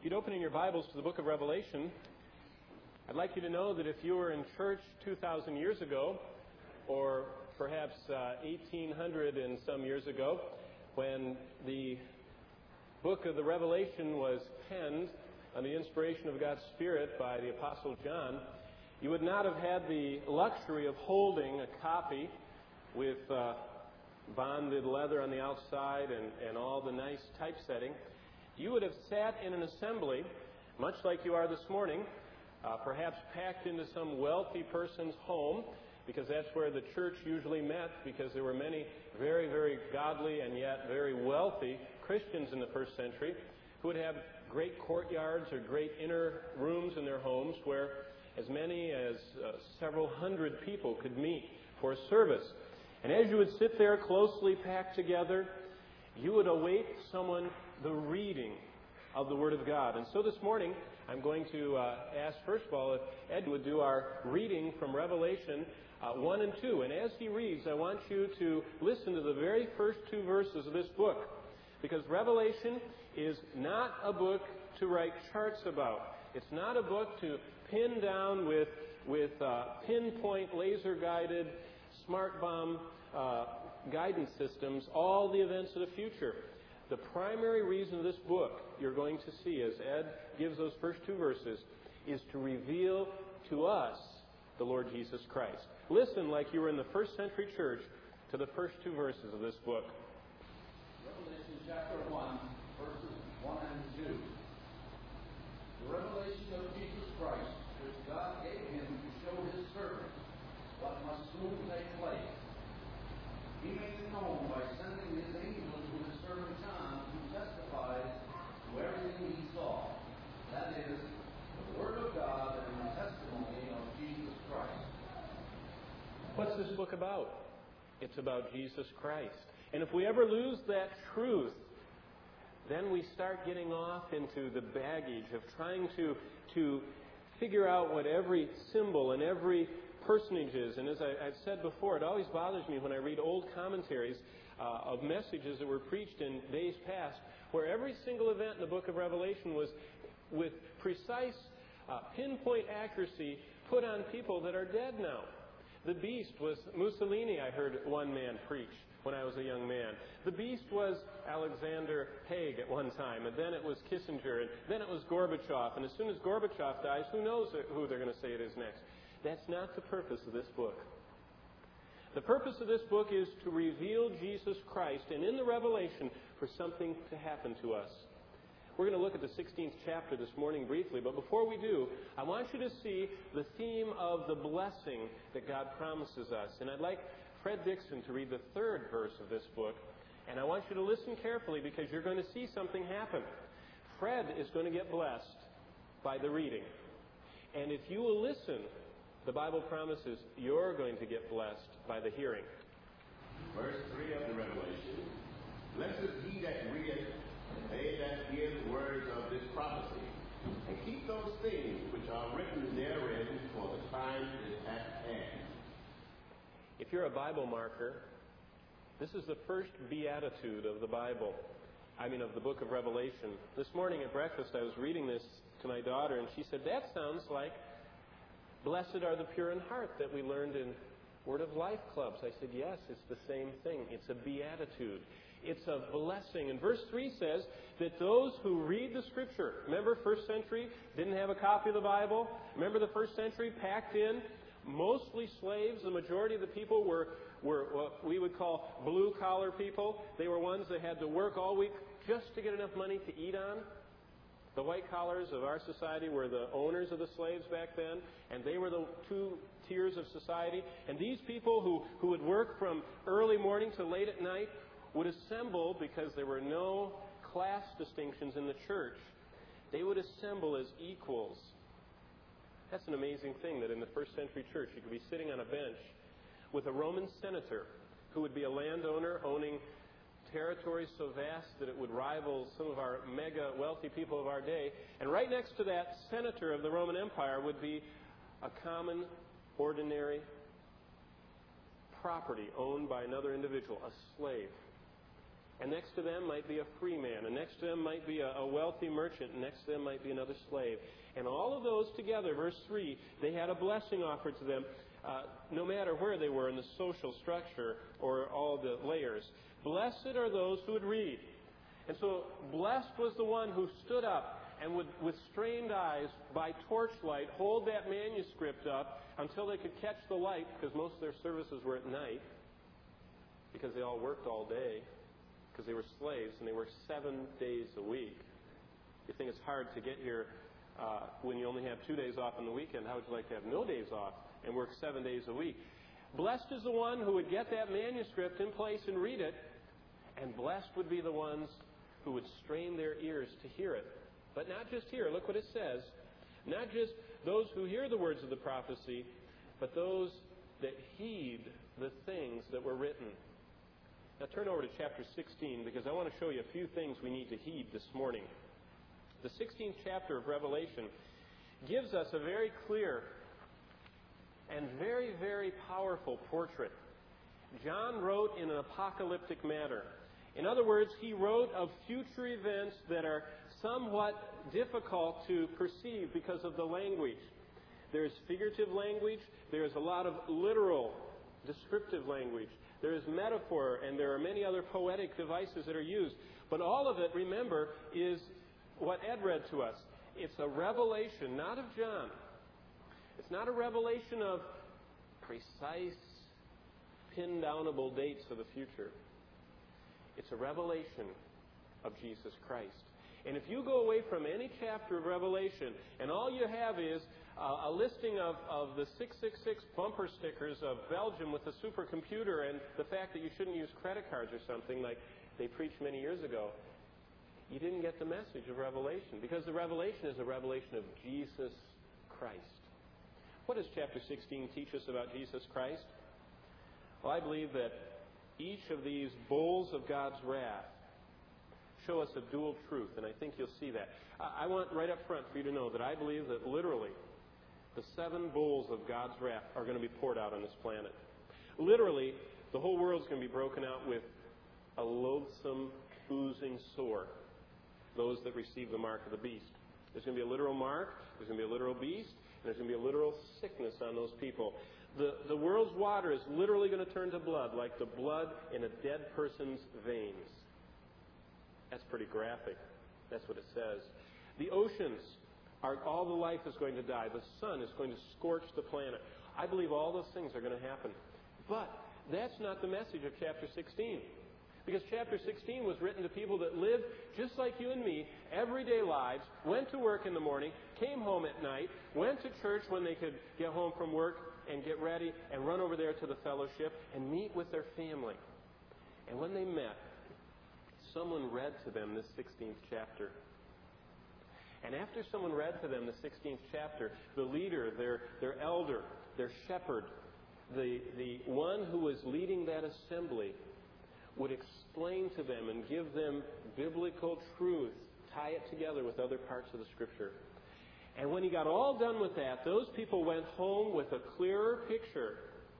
you'd open in your Bibles to the book of Revelation, I'd like you to know that if you were in church 2,000 years ago, or perhaps 1,800 and some years ago, when the book of the Revelation was penned on the inspiration of God's Spirit by the Apostle John, you would not have had the luxury of holding a copy with bonded leather on the outside and all the nice typesetting. You would have sat in an assembly, much like you are this morning, perhaps packed into some wealthy person's home, because that's where the church usually met, because there were many very, very godly and yet very wealthy Christians in the first century who would have great courtyards or great inner rooms in their homes where as many as several hundred people could meet for a service. And as you would sit there closely packed together, you would await the reading of the Word of God. And so this morning, I'm going to ask, first of all, if Ed would do our reading from Revelation 1 and 2. And as he reads, I want you to listen to the very first two verses of this book. Because Revelation is not a book to write charts about. It's not a book to pin down with pinpoint laser-guided smart bomb guidance systems all the events of the future. The primary reason of this book, you're going to see as Ed gives those first two verses, is to reveal to us the Lord Jesus Christ. Listen like you were in the first century church to the first two verses of this book. Revelation chapter 1, verses 1 and 2. The revelation of Jesus Christ, which God gave him to show his servants what must soon take place. He made it known by sending his angels to his servant John, who testifies to everything he saw. That is, the Word of God and the testimony of Jesus Christ. What's this book about? It's about Jesus Christ. And if we ever lose that truth, then we start getting off into the baggage of trying to figure out what every symbol and every personage is. And as I've said before, it always bothers me when I read old commentaries of messages that were preached in days past, where every single event in the book of Revelation was with precise pinpoint accuracy put on people that are dead now. The beast was Mussolini, I heard one man preach when I was a young man. The beast was Alexander Haig at one time, and then it was Kissinger, and then it was Gorbachev. And as soon as Gorbachev dies, who knows who they're going to say it is next. That's not the purpose of this book. The purpose of this book is to reveal Jesus Christ, and in the revelation, for something to happen to us. We're going to look at the 16th chapter this morning briefly, but before we do, I want you to see the theme of the blessing that God promises us. And I'd like Fred Dixon to read the third verse of this book, and I want you to listen carefully because you're going to see something happen. Fred is going to get blessed by the reading. And if you will listen, the Bible promises you're going to get blessed by the hearing. Verse 3 of the Revelation. Blessed is he that readeth, and they that hear the words of this prophecy, and keep those things which are written therein, for the time is at hand. If you're a Bible marker, this is the first beatitude of the Bible. Of the book of Revelation. This morning at breakfast I was reading this to my daughter, and she said, "That sounds like blessed are the pure in heart that we learned in Word of Life clubs." I said, yes, it's the same thing. It's a beatitude. It's a blessing. And verse 3 says that those who read the Scripture, remember first century, didn't have a copy of the Bible. Remember the first century, packed in, mostly slaves. The majority of the people were what we would call blue-collar people. They were ones that had to work all week just to get enough money to eat on. The white collars of our society were the owners of the slaves back then, and they were the two tiers of society. And these people who would work from early morning to late at night would assemble, because there were no class distinctions in the church. They would assemble as equals. That's an amazing thing, that in the first century church you could be sitting on a bench with a Roman senator who would be a landowner owning territories so vast that it would rival some of our mega wealthy people of our day. And right next to that senator of the Roman Empire would be a common, ordinary property owned by another individual, a slave. And next to them might be a free man. And next to them might be a wealthy merchant. And next to them might be another slave. And all of those together, verse 3, they had a blessing offered to them, no matter where they were in the social structure or all the layers. Blessed are those who would read. And so blessed was the one who stood up and would, with strained eyes, by torchlight, hold that manuscript up until they could catch the light, because most of their services were at night, because they all worked all day, because they were slaves, and they worked 7 days a week. You think it's hard to get here when you only have 2 days off on the weekend. How would you like to have no days off and work 7 days a week? Blessed is the one who would get that manuscript in place and read it, and blessed would be the ones who would strain their ears to hear it. But not just hear. Look what it says. Not just those who hear the words of the prophecy, but those that heed the things that were written. Now turn over to chapter 16, because I want to show you a few things we need to heed this morning. The 16th chapter of Revelation gives us a very clear and very, very powerful portrait. John wrote in an apocalyptic manner. In other words, he wrote of future events that are somewhat difficult to perceive because of the language. There's figurative language. There's a lot of literal, descriptive language. There is metaphor, and there are many other poetic devices that are used. But all of it, remember, is what Ed read to us. It's a revelation, not of John. It's not a revelation of precise, pin-downable dates for the future. It's a revelation of Jesus Christ. And if you go away from any chapter of Revelation, and all you have is a listing of the 666 bumper stickers of Belgium with a supercomputer and the fact that you shouldn't use credit cards or something like they preached many years ago, you didn't get the message of Revelation, because the revelation is a revelation of Jesus Christ. What does chapter 16 teach us about Jesus Christ? Well, I believe that each of these bowls of God's wrath show us a dual truth, and I think you'll see that. I want right up front for you to know that I believe that literally the 7 bowls of God's wrath are going to be poured out on this planet. Literally, the whole world's going to be broken out with a loathsome, oozing sore, those that receive the mark of the beast. There's going to be a literal mark, there's going to be a literal beast, and there's going to be a literal sickness on those people. The world's water is literally going to turn to blood, like the blood in a dead person's veins. That's pretty graphic. That's what it says. The oceans, all the life is going to die. The sun is going to scorch the planet. I believe all those things are going to happen. But that's not the message of chapter 16. Because chapter 16 was written to people that lived just like you and me, everyday lives, went to work in the morning, came home at night, went to church when they could get home from work and get ready and run over there to the fellowship and meet with their family. And when they met, someone read to them this 16th chapter. And after someone read to them the 16th chapter, the leader, their elder, their shepherd, the one who was leading that assembly would explain to them and give them biblical truth, tie it together with other parts of the Scripture. And when he got all done with that, those people went home with a clearer picture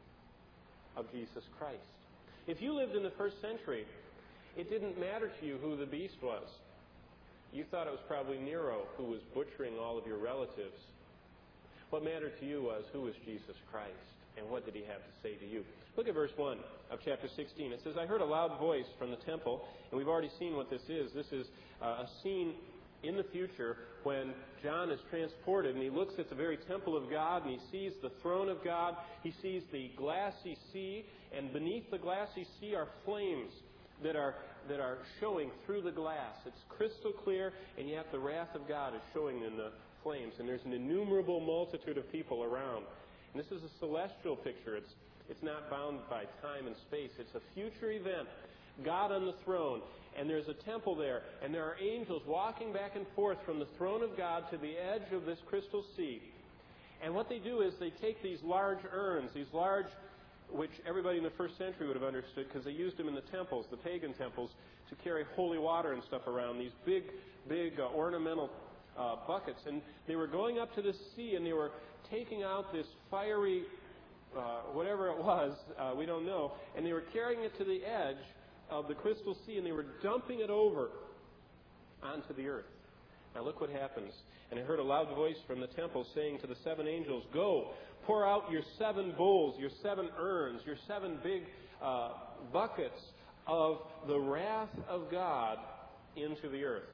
of Jesus Christ. If you lived in the first century, it didn't matter to you who the beast was. You thought it was probably Nero who was butchering all of your relatives. What mattered to you was, who was Jesus Christ? And what did he have to say to you? Look at verse 1 of chapter 16. It says, I heard a loud voice from the temple, and we've already seen what this is. This is a scene in the future when John is transported, and he looks at the very temple of God, and he sees the throne of God. He sees the glassy sea, and beneath the glassy sea are flames that are showing through the glass. It's crystal clear, and yet the wrath of God is showing in the flames, and there's an innumerable multitude of people around. And this is a celestial picture. It's not bound by time and space. It's a future event. God on the throne, and there's a temple there, and there are angels walking back and forth from the throne of God to the edge of this crystal sea. And what they do is they take these large urns, which everybody in the first century would have understood because they used them in the temples, the pagan temples, to carry holy water and stuff around, these big ornamental buckets. And they were going up to the sea, and they were taking out this fiery, whatever it was, we don't know, and they were carrying it to the edge of the crystal sea, and they were dumping it over onto the earth. Now look what happens. And I heard a loud voice from the temple saying to the 7 angels, "Go, pour out your 7 bowls, your 7 urns, your 7 big buckets of the wrath of God into the earth."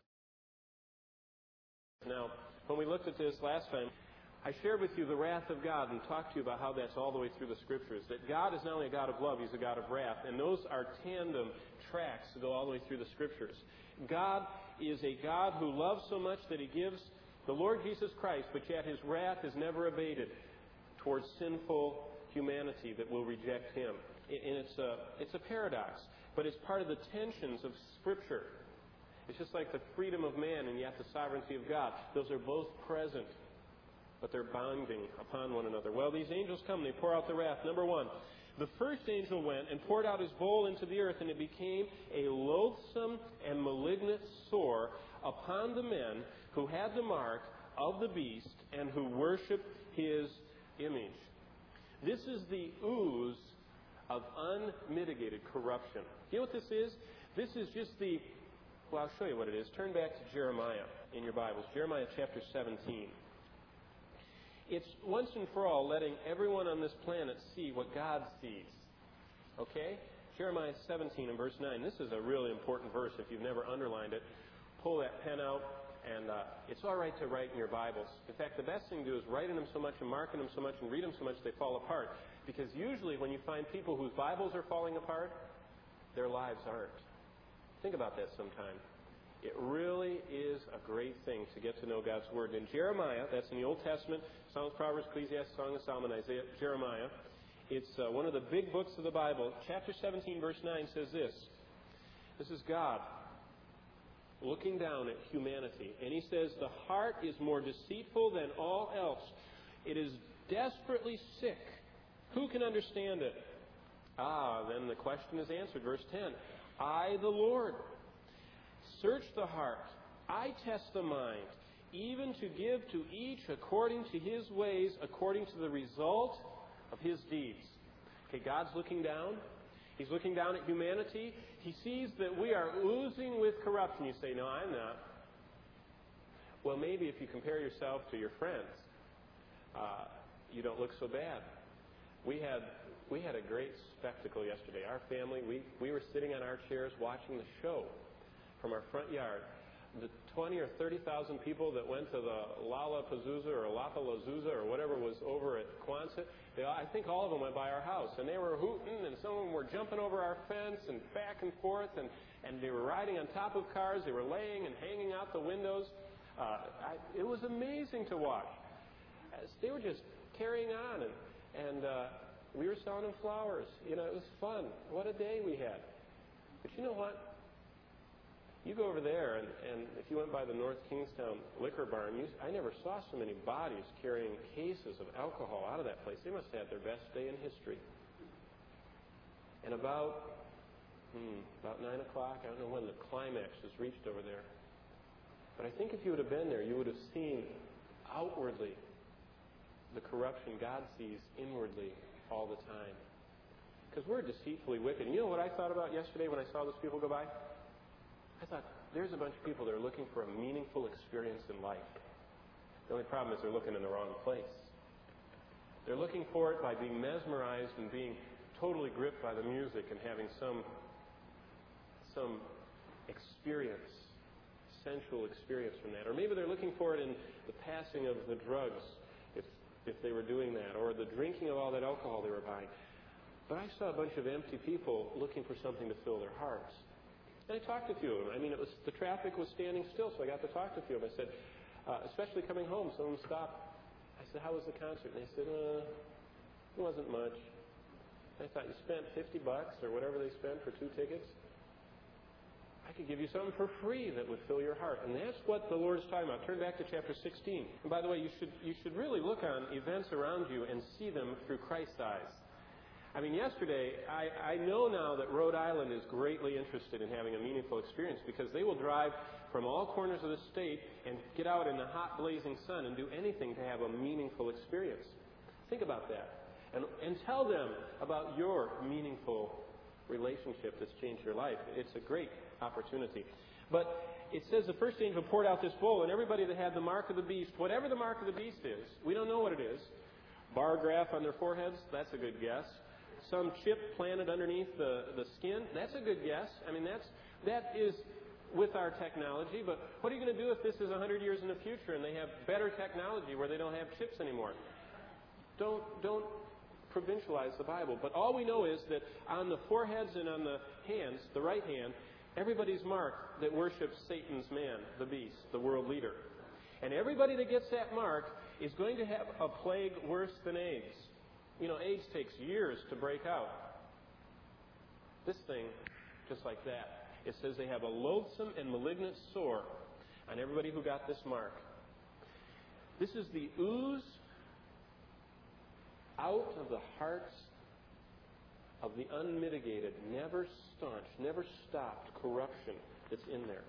Now, when we looked at this last time, I shared with you the wrath of God and talked to you about how that's all the way through the Scriptures. That God is not only a God of love, He's a God of wrath. And those are tandem tracks that go all the way through the Scriptures. God is a God who loves so much that He gives the Lord Jesus Christ, but yet His wrath is never abated towards sinful humanity that will reject Him. And it's a paradox, but it's part of the tensions of Scripture. It's just like the freedom of man and yet the sovereignty of God. Those are both present, but they're binding upon one another. Well, these angels come, they pour out the wrath. Number 1, the first angel went and poured out his bowl into the earth, and it became a loathsome and malignant sore upon the men who had the mark of the beast and who worshiped his image. This is the ooze of unmitigated corruption. You know what this is? This is just well, I'll show you what it is. Turn back to Jeremiah in your Bibles. Jeremiah chapter 17. It's once and for all letting everyone on this planet see what God sees. Okay? Jeremiah 17 and verse 9. This is a really important verse. If you've never underlined it, pull that pen out, and it's all right to write in your Bibles. In fact, the best thing to do is write in them so much and mark in them so much and read them so much they fall apart. Because usually when you find people whose Bibles are falling apart, their lives aren't. Think about that sometime. It really is a great thing to get to know God's Word. In Jeremiah, that's in the Old Testament, Psalms, Proverbs, Ecclesiastes, Song of Solomon, Isaiah, Jeremiah. It's one of the big books of the Bible. Chapter 17, verse 9 says this. This is God looking down at humanity. And He says, "The heart is more deceitful than all else. It is desperately sick. Who can understand it?" Then the question is answered. Verse 10. "I, the Lord, search the heart. I test the mind, even to give to each according to his ways, according to the result of his deeds." Okay, God's looking down. He's looking down at humanity. He sees that we are oozing with corruption. You say, "No, I'm not." Well, maybe if you compare yourself to your friends, you don't look so bad. We had a great spectacle yesterday. Our family, we were sitting on our chairs watching the show from our front yard. The 20 or 30,000 people that went to the Lollapalooza or Lollapalooza or whatever was over at Quonset, I think all of them went by our house. And they were hooting, and some of them were jumping over our fence and back and forth, and they were riding on top of cars. They were laying and hanging out the windows. It was amazing to watch. They were just carrying on, and we were selling them flowers. It was fun. What a day we had. But you know what? You go over there, and if you went by the North Kingstown liquor barn, I never saw so many bodies carrying cases of alcohol out of that place. They must have had their best day in history. And about 9 o'clock, I don't know when the climax was reached over there. But I think if you would have been there, you would have seen outwardly the corruption God sees inwardly all the time. Because we're deceitfully wicked. And you know what I thought about yesterday when I saw those people go by? I thought, there's a bunch of people that are looking for a meaningful experience in life. The only problem is they're looking in the wrong place. They're looking for it by being mesmerized and being totally gripped by the music and having some experience, sensual experience from that. Or maybe they're looking for it in the passing of the drugs, if they were doing that, or the drinking of all that alcohol they were buying. But I saw a bunch of empty people looking for something to fill their hearts. And I talked to a few of them. The traffic was standing still, so I got to talk to a few of them. I said, especially coming home, some of them stopped. I said, "How was the concert?" And they said, "It wasn't much." I thought, "You spent $50 or whatever they spent for 2 tickets? I could give you something for free that would fill your heart." And that's what the Lord is talking about. Turn back to chapter 16. And by the way, you should really look on events around you and see them through Christ's eyes. Yesterday, I know now that Rhode Island is greatly interested in having a meaningful experience because they will drive from all corners of the state and get out in the hot, blazing sun and do anything to have a meaningful experience. Think about that. And tell them about your meaningful relationship that's changed your life. It's a great opportunity. But it says the first angel poured out this bowl, and everybody that had the mark of the beast, whatever the mark of the beast is, we don't know what it is. Bar graph on their foreheads, that's a good guess. Some chip planted underneath the skin, that's a good guess. I mean, that is with our technology, but what are you going to do if this is 100 years in the future and they have better technology where they don't have chips anymore? Don't provincialize the Bible. But all we know is that on the foreheads and on the hands, the right hand, everybody's marked that worships Satan's man, the beast, the world leader. And everybody that gets that mark is going to have a plague worse than AIDS. You know, AIDS takes years to break out. This thing, just like that. It says they have a loathsome and malignant sore on everybody who got this mark. This is the ooze out of the hearts of the unmitigated, never staunch, never stopped corruption that's in there.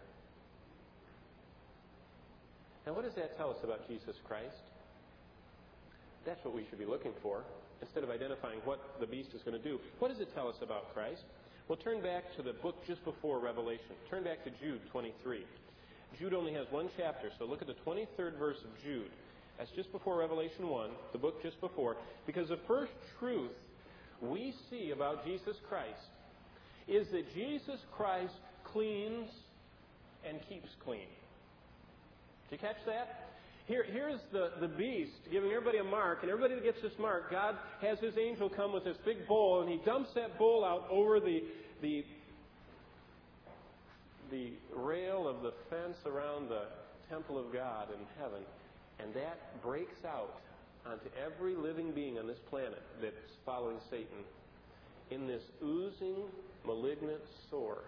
Now, what does that tell us about Jesus Christ? That's what we should be looking for, instead of identifying what the beast is going to do. What does it tell us about Christ? Well, turn back to the book just before Revelation. Turn back to Jude 23. Jude only has one chapter, so look at the 23rd verse of Jude. That's just before Revelation 1, the book just before. Because the first truth we see about Jesus Christ is that Jesus Christ cleans and keeps clean. Did you catch that? Here's the beast giving everybody a mark, and everybody that gets this mark, God has his angel come with this big bowl, and he dumps that bowl out over the rail of the fence around the temple of God in heaven, and that breaks out onto every living being on this planet that's following Satan in this oozing, malignant sore.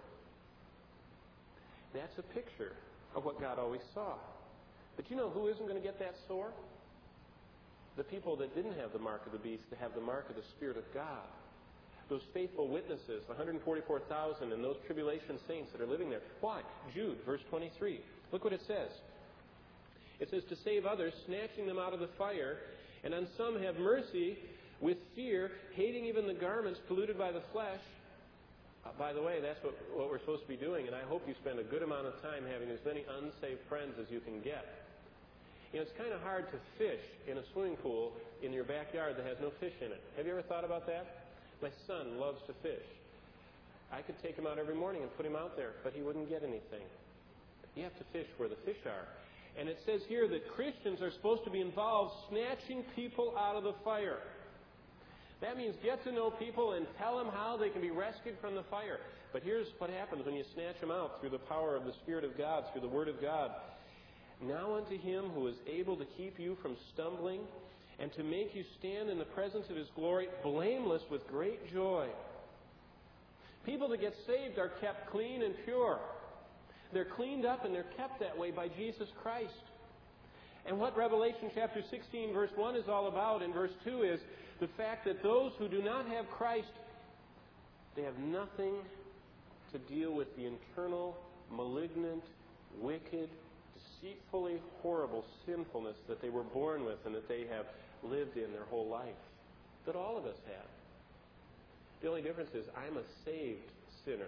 That's a picture of what God always saw. But you know who isn't going to get that sore? The people that didn't have the mark of the beast, to have the mark of the Spirit of God. Those faithful witnesses, the 144,000, and those tribulation saints that are living there. Why? Jude, verse 23. Look what it says. It says, to save others, snatching them out of the fire, and on some have mercy with fear, hating even the garments polluted by the flesh. By the way, that's what we're supposed to be doing, and I hope you spend a good amount of time having as many unsaved friends as you can get. You know, it's kind of hard to fish in a swimming pool in your backyard that has no fish in it. Have you ever thought about that? My son loves to fish. I could take him out every morning and put him out there, but he wouldn't get anything. You have to fish where the fish are. And it says here that Christians are supposed to be involved snatching people out of the fire. That means get to know people and tell them how they can be rescued from the fire. But here's what happens when you snatch them out through the power of the Spirit of God, through the Word of God. Now unto him who is able to keep you from stumbling and to make you stand in the presence of his glory, blameless with great joy. People that get saved are kept clean and pure. They're cleaned up and they're kept that way by Jesus Christ. And what Revelation chapter 16 verse 1 is all about in verse 2 is the fact that those who do not have Christ, they have nothing to deal with the internal, malignant, wicked, deceitfully horrible sinfulness that they were born with and that they have lived in their whole life, that all of us have. The only difference is I'm a saved sinner.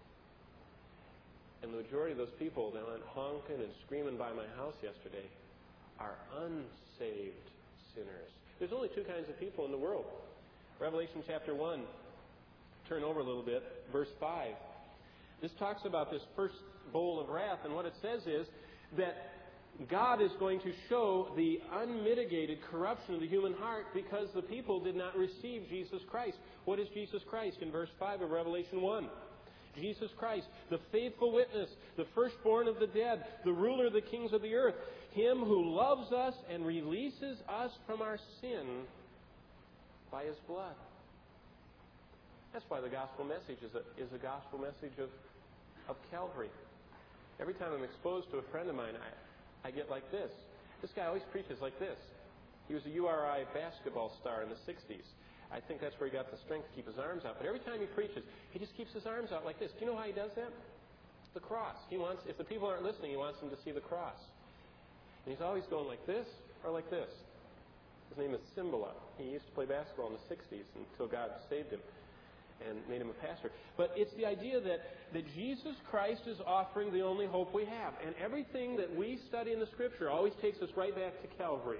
And the majority of those people that went honking and screaming by my house yesterday are unsaved sinners. There's only two kinds of people in the world. Revelation chapter 1, turn over a little bit, verse 5. This talks about this first bowl of wrath, and what it says is that God is going to show the unmitigated corruption of the human heart because the people did not receive Jesus Christ. What is Jesus Christ? In verse 5 of Revelation 1. Jesus Christ, the faithful witness, the firstborn of the dead, the ruler of the kings of the earth, him who loves us and releases us from our sin by his blood. That's why the gospel message is a gospel message of Calvary. Every time I'm exposed to a friend of mine, I get like this. This guy always preaches like this. He was a URI basketball star in the 60s. I think that's where he got the strength to keep his arms out. But every time he preaches, he just keeps his arms out like this. Do you know how he does that? The cross. He wants, if the people aren't listening, he wants them to see the cross. And he's always going like this or like this. His name is Simbola. He used to play basketball in the 60s until God saved him. and made him a pastor. But it's the idea that Jesus Christ is offering the only hope we have. And everything that we study in the Scripture always takes us right back to Calvary.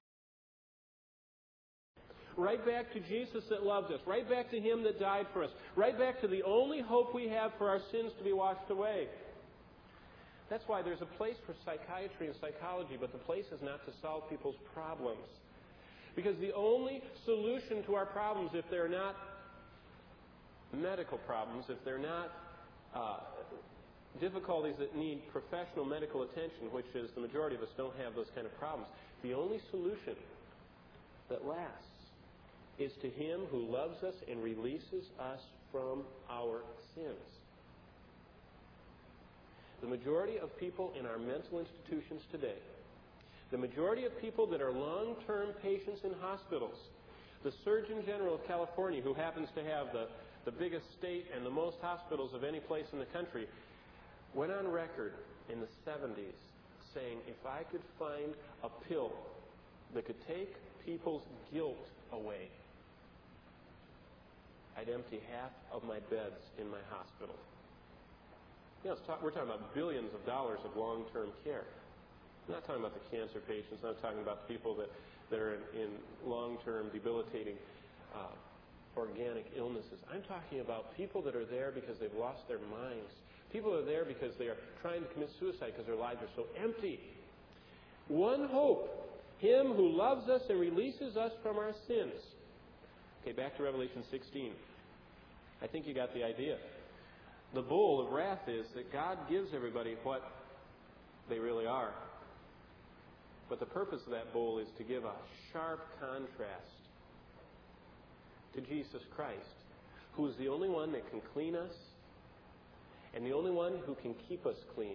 Right back to Jesus that loved us. Right back to Him that died for us. Right back to the only hope we have for our sins to be washed away. That's why there's a place for psychiatry and psychology, but the place is not to solve people's problems. Because the only solution to our problems, if they're not medical problems, if they're not difficulties that need professional medical attention, which is the majority of us don't have those kind of problems, the only solution that lasts is to Him who loves us and releases us from our sins. The majority of people in our mental institutions today, the majority of people that are long-term patients in hospitals, the Surgeon General of California, who happens to have the biggest state and the most hospitals of any place in the country, went on record in the 70s saying, if I could find a pill that could take people's guilt away, I'd empty half of my beds in my hospital. You know, we're talking about billions of dollars of long-term care. I'm not talking about the cancer patients. I'm not talking about the people that are in long-term debilitating organic illnesses. I'm talking about people that are there because they've lost their minds. People are there because they are trying to commit suicide because their lives are so empty. One hope, Him who loves us and releases us from our sins. Okay, back to Revelation 16. I think you got the idea. The bowl of wrath is that God gives everybody what they really are. But the purpose of that bowl is to give a sharp contrast to Jesus Christ, who is the only one that can clean us and the only one who can keep us clean.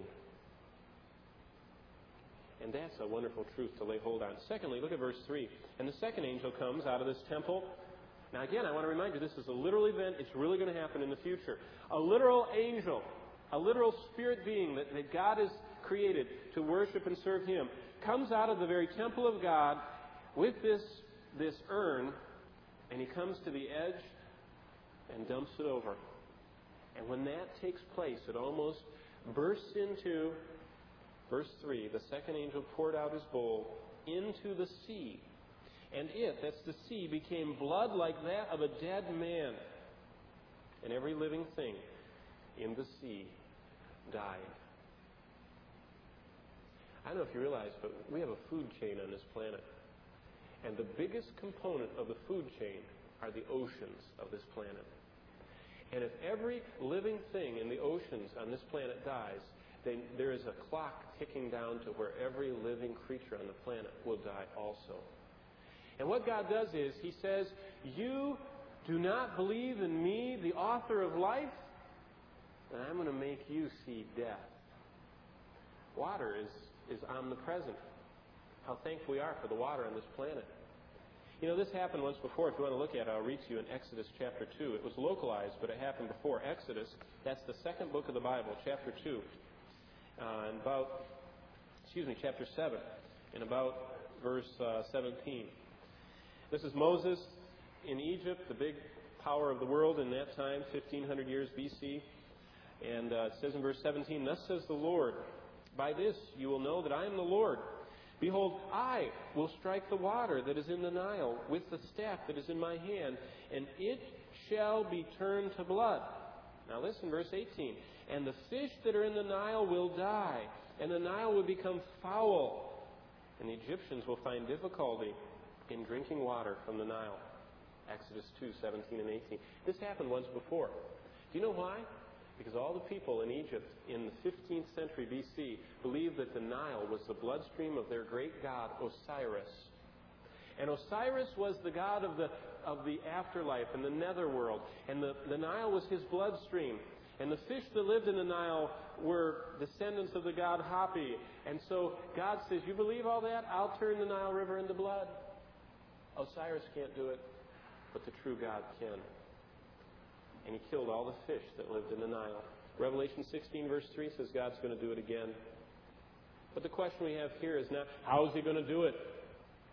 And that's a wonderful truth to lay hold on. Secondly, look at verse 3. And the second angel comes out of this temple. Now again, I want to remind you, this is a literal event. It's really going to happen in the future. A literal angel, a literal spirit being that God has created to worship and serve Him, comes out of the very temple of God with this urn, and he comes to the edge and dumps it over. And when that takes place, it almost bursts into, verse 3, the second angel poured out his bowl into the sea. And it, that's the sea, became blood like that of a dead man. And every living thing in the sea died. I don't know if you realize, but we have a food chain on this planet. And the biggest component of the food chain are the oceans of this planet. And if every living thing in the oceans on this planet dies, then there is a clock ticking down to where every living creature on the planet will die also. And what God does is, He says, you do not believe in me, the author of life, then I'm going to make you see death. Water is omnipresent. How thankful we are for the water on this planet. You know, this happened once before. If you want to look at it, I'll read to you in Exodus chapter 2. It was localized, but it happened before. Exodus, that's the second book of the Bible, chapter 2. Chapter 7, and about verse 17. This is Moses in Egypt, the big power of the world in that time, 1,500 years B.C. And it says in verse 17, thus says the Lord, by this you will know that I am the Lord. Behold, I will strike the water that is in the Nile with the staff that is in my hand, and it shall be turned to blood. Now listen, verse 18. And the fish that are in the Nile will die, and the Nile will become foul, and the Egyptians will find difficulty in drinking water from the Nile. Exodus 2, 17 and 18. This happened once before. Do you know why? Because all the people in Egypt in the 15th century B.C. believed that the Nile was the bloodstream of their great god Osiris. And Osiris was the god of the afterlife and the netherworld. And the Nile was his bloodstream. And the fish that lived in the Nile were descendants of the god Hapi. And so God says, you believe all that? I'll turn the Nile River into blood. Osiris can't do it, but the true God can. And he killed all the fish that lived in the Nile. Revelation 16 verse 3 says God's going to do it again. But the question we have here is not, how is he going to do it?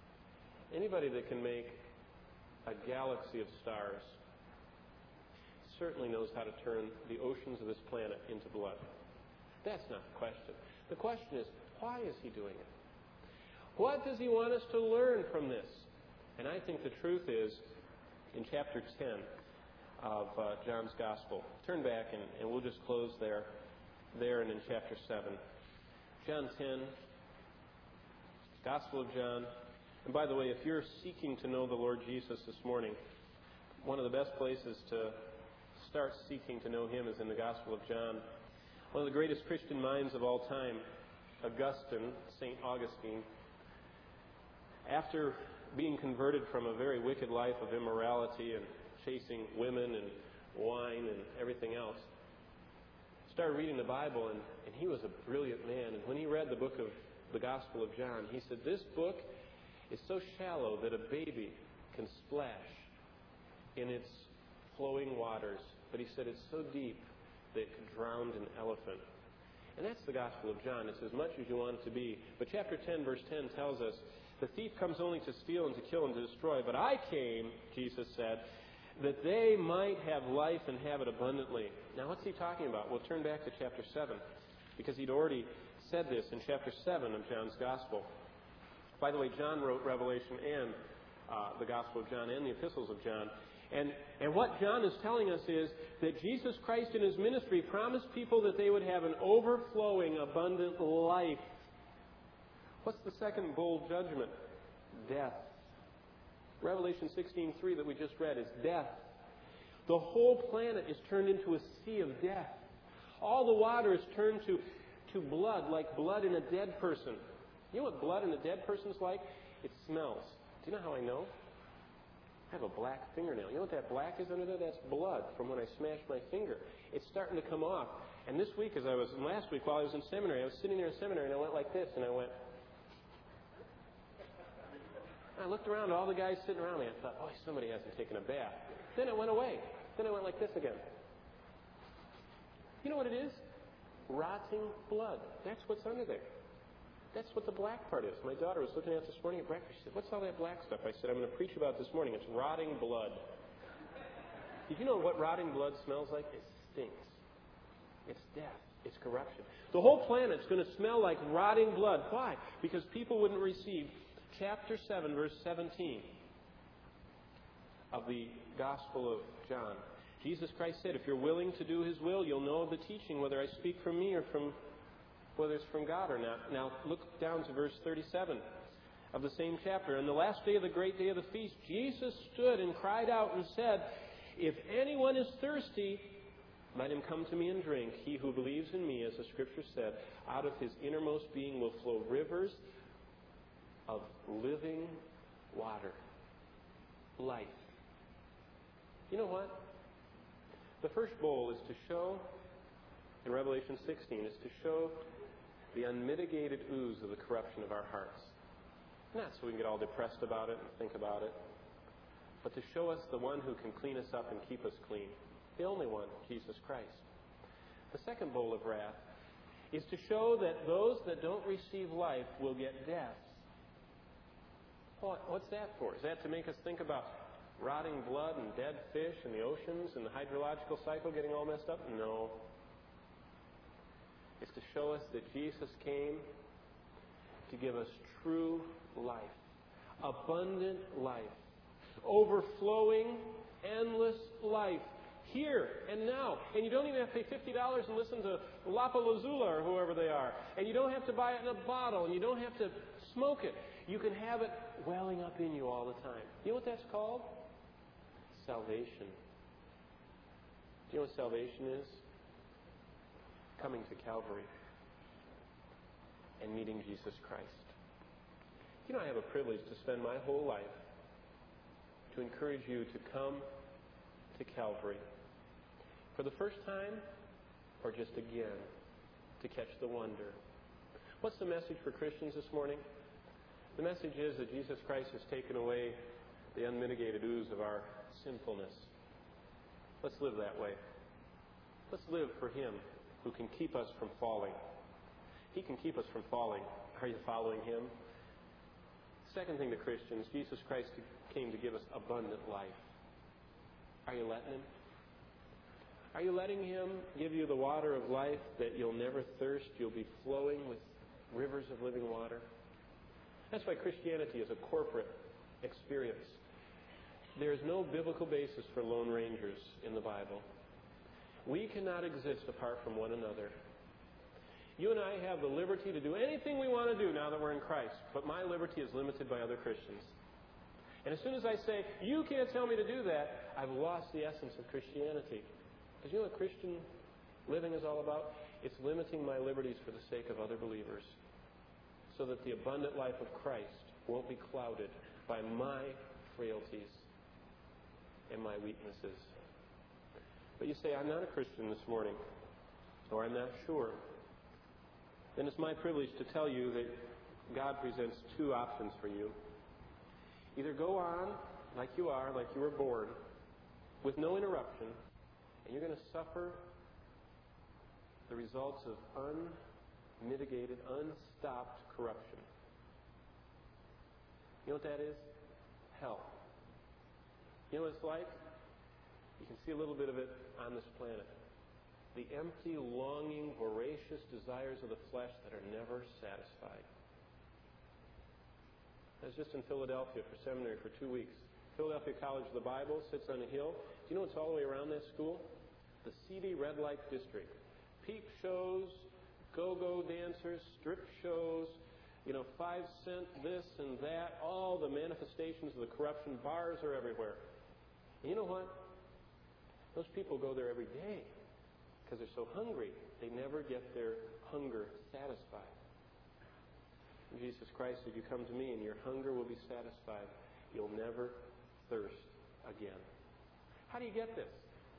Anybody that can make a galaxy of stars, certainly knows how to turn the oceans of this planet into blood. That's not the question. The question is, why is he doing it? What does he want us to learn from this? And I think the truth is in chapter 10 of John's Gospel. Turn back and we'll just close there and in chapter 7. John 10, Gospel of John. And by the way, if you're seeking to know the Lord Jesus this morning, one of the best places to start seeking to know Him is in the Gospel of John. One of the greatest Christian minds of all time, Augustine, St. Augustine, after being converted from a very wicked life of immorality and chasing women and wine and everything else, started reading the Bible, and he was a brilliant man. And when he read the book of the Gospel of John, he said, this book is so shallow that a baby can splash in its flowing waters. But he said it's so deep that it could drown an elephant. And that's the Gospel of John. It's as much as you want it to be. But chapter 10, verse 10 tells us, the thief comes only to steal and to kill and to destroy. But I came, Jesus said, that they might have life and have it abundantly. Now, what's he talking about? We'll turn back to chapter 7, because he'd already said this in chapter 7 of John's Gospel. By the way, John wrote Revelation and the Gospel of John and the epistles of John. And what John is telling us is that Jesus Christ in His ministry promised people that they would have an overflowing, abundant life. What's the second bold judgment? Death. Revelation 16:3 that we just read is death. The whole planet is turned into a sea of death. All the water is turned to blood, like blood in a dead person. You know what blood in a dead person's like? It smells. Do you know how I know? I have a black fingernail. You know what that black is under there? That's blood from when I smashed my finger. It's starting to come off. And this week, last week while I was in seminary, I was sitting there in seminary and I went like this, and I looked around at all the guys sitting around me and I thought, somebody hasn't taken a bath. Then it went away. Then I went like this again. You know what it is? Rotting blood. That's what's under there. That's what the black part is. My daughter was looking at it this morning at breakfast. She said, what's all that black stuff? I said, I'm going to preach about it this morning. It's rotting blood. Did you know what rotting blood smells like? It stinks. It's death. It's corruption. The whole planet's going to smell like rotting blood. Why? Because people wouldn't receive chapter 7, verse 17 of the Gospel of John. Jesus Christ said, if you're willing to do His will, you'll know of the teaching, whether I speak from me or whether it's from God or not. Now, look down to verse 37 of the same chapter. On the last day of the great day of the feast, Jesus stood and cried out and said, if anyone is thirsty, let him come to me and drink. He who believes in me, as the Scripture said, out of his innermost being will flow rivers of living water. Life. You know what? The first bowl is to show, in Revelation 16, is to show the unmitigated ooze of the corruption of our hearts. Not so we can get all depressed about it and think about it, but to show us the one who can clean us up and keep us clean. The only one, Jesus Christ. The second bowl of wrath is to show that those that don't receive life will get death. What's that for? Is that to make us think about rotting blood and dead fish and the oceans and the hydrological cycle getting all messed up? No. It's to show us that Jesus came to give us true life, abundant life, overflowing, endless life, here and now. And you don't even have to pay $50 and listen to Lapa Lazula or whoever they are. And you don't have to buy it in a bottle, and you don't have to smoke it. You can have it welling up in you all the time. You know what that's called? Salvation. Do you know what salvation is? Coming to Calvary and meeting Jesus Christ. You know, I have a privilege to spend my whole life to encourage you to come to Calvary for the first time or just again to catch the wonder. What's the message for Christians this morning? The message is that Jesus Christ has taken away the unmitigated ooze of our sinfulness. Let's live that way. Let's live for Him who can keep us from falling. He can keep us from falling. Are you following Him? Second thing to Christians, Jesus Christ came to give us abundant life. Are you letting Him? Are you letting Him give you the water of life that you'll never thirst? You'll be flowing with rivers of living water. That's why Christianity is a corporate experience. There is no biblical basis for lone rangers in the Bible. We cannot exist apart from one another. You and I have the liberty to do anything we want to do now that we're in Christ, but my liberty is limited by other Christians. And as soon as I say, you can't tell me to do that, I've lost the essence of Christianity. Because you know what Christian living is all about? It's limiting my liberties for the sake of other believers, so that the abundant life of Christ won't be clouded by my frailties and my weaknesses. But you say, I'm not a Christian this morning, or I'm not sure. Then it's my privilege to tell you that God presents two options for you. Either go on like you are, like you were born, with no interruption, and you're going to suffer the results of unmitigated, unstopped corruption. You know what that is? Hell. You know what it's like? You can see a little bit of it on this planet. The empty, longing, voracious desires of the flesh that are never satisfied. I was just in Philadelphia for seminary for 2 weeks. Philadelphia College of the Bible sits on a hill. Do you know what's all the way around that school? The seedy red light district. Peep shows, go-go dancers, strip shows, 5-cent this and that, all the manifestations of the corruption. Bars are everywhere. And you know what? Those people go there every day because they're so hungry. They never get their hunger satisfied. And Jesus Christ said, you come to me and your hunger will be satisfied. You'll never thirst again. How do you get this?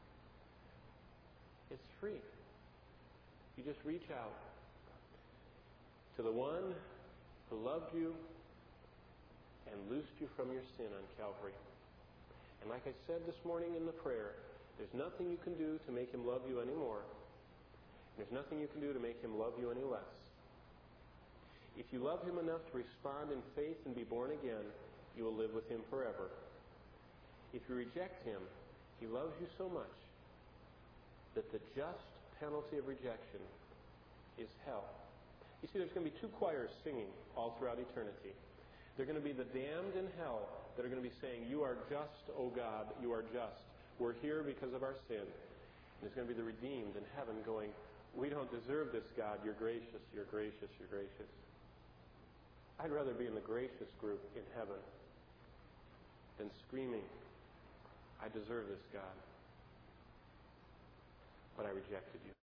It's free. You just reach out to the one who loved you and loosed you from your sin on Calvary. And like I said this morning in the prayer, there's nothing you can do to make Him love you anymore. There's nothing you can do to make Him love you any less. If you love Him enough to respond in faith and be born again, you will live with Him forever. If you reject Him, He loves you so much that the just penalty of rejection is hell. You see, there's going to be two choirs singing all throughout eternity. They're going to be the damned in hell that are going to be saying, you are just, O God, you are just. We're here because of our sin. And there's going to be the redeemed in heaven going, we don't deserve this, God. You're gracious, you're gracious, you're gracious. I'd rather be in the gracious group in heaven than screaming, I deserve this, God. But I rejected you.